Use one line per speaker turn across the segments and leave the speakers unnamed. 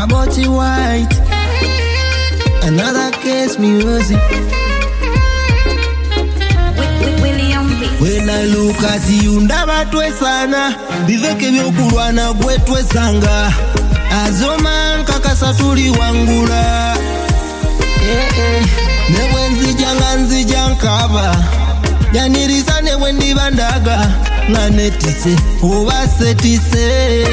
Body White, another case music. When I look at you, ndaba twesana biveke byokulwana gwe twesanga azoma nkakasa tuli wangula newe nzija nkaba yaniriza newe ndibandaga nga netise oba setise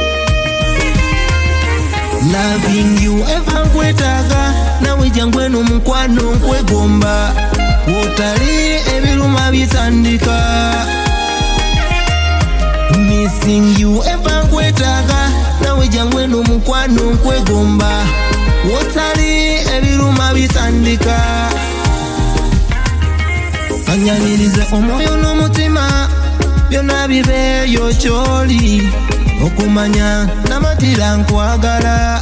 loving you eva nkwetaga nawe jangweno mukwano nkwegomba wotali ebiruma bitandika missing you eva nkwetaga nawe jangweno mukwano nkwegomba wotali ebiruma bitandika anyanirize omwoyo n'omutima byonna bibeeyo kyoli okumanya namatira nkwagala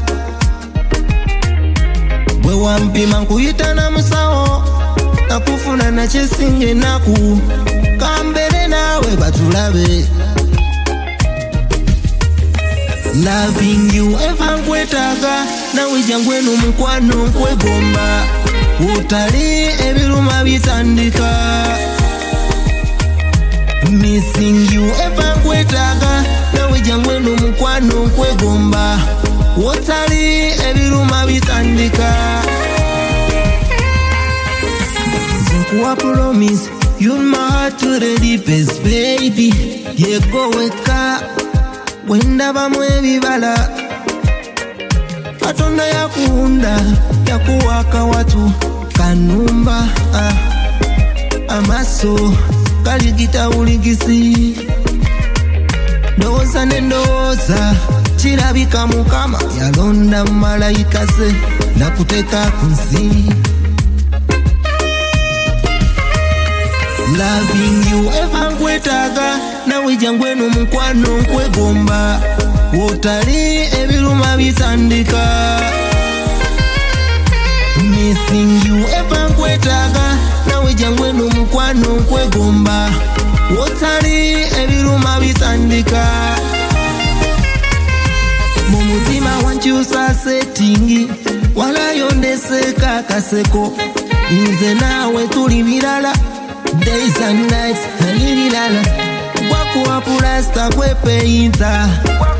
bwe wampima nkuyita na musawo nakufuna nakyesinga enaku kambere naawe batulabe loving you eva nkwetaaga nawe jangweno mukwano nkwegomba wotali ebiruma bitandika missing you eva nkwetaaga nawe jangweno mukwano nkwegomba wotali ebiruma bitandika nkuwa promise you my heart to the deepest baby yegoweka wendaba mwebibala katonda yakuunda yakuwaka watu kanumba amaso kaligita uligisi ndowooza nendowooza kirabika mukama yalonda malayika ze nakuteka ku nsi loving you eva nkwetaaga nawe jangweno mukwano nkwegomba wotali ebiruma bitandika missing you eva nkwetaaga nawe jangweno mukwano nkwegomba wotali ebiruma bitandika mu mutima wankyusa settingi walayondeseka kaseko nze naawe tuli birala days and nights nalibirala wakuwa pulasta kwepeyinza